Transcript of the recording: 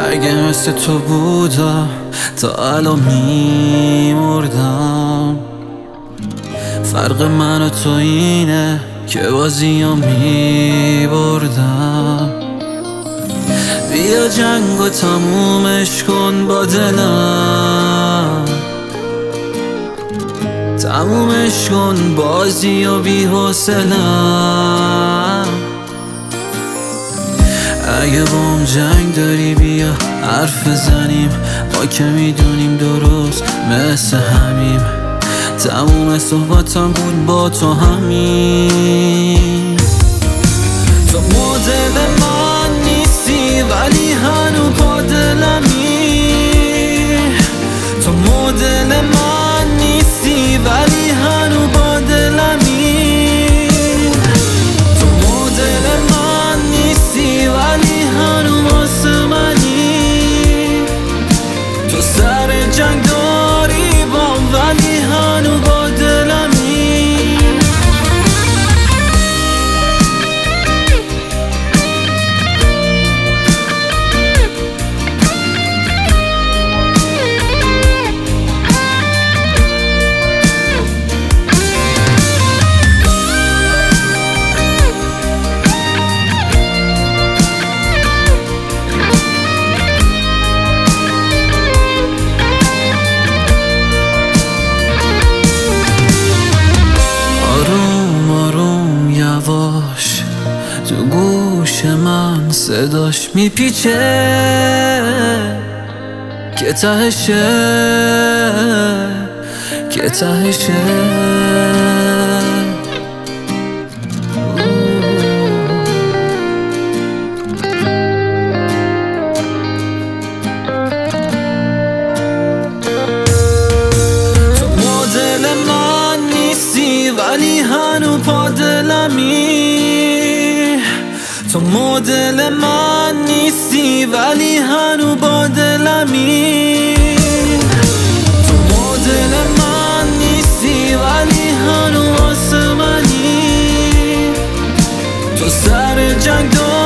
اگه مثل تو بودم تا الان میمردم. فرق من و تو اینه که بازی ها میبردم. بیا جنگو تمومش کن با دلم، تمومش کن بازی و بی حوصله‌ام. اگه بام جنگ داری بیا حرف بزنیم، ما که میدونیم درست مثل همیم. تموم صحبتم بود با تو همین. تو مدل من نیستی ولی هنو با دلمی. تو مدل من نیستی ولی هنو با دلمی. تو مدل من نیستی ولی هنو واسه منی. تو سر جنگ داری بام ولی هنو با دلمی. تو گوش من صداش میپیچه که تهشه، که تهشه. تو مدل من نیستی ولی هنو پا دلمی. تو مدل من نیستی ولی هنو با دلمی. تو مدل من نیستی ولی هنو واسه منی. تو سر جنگ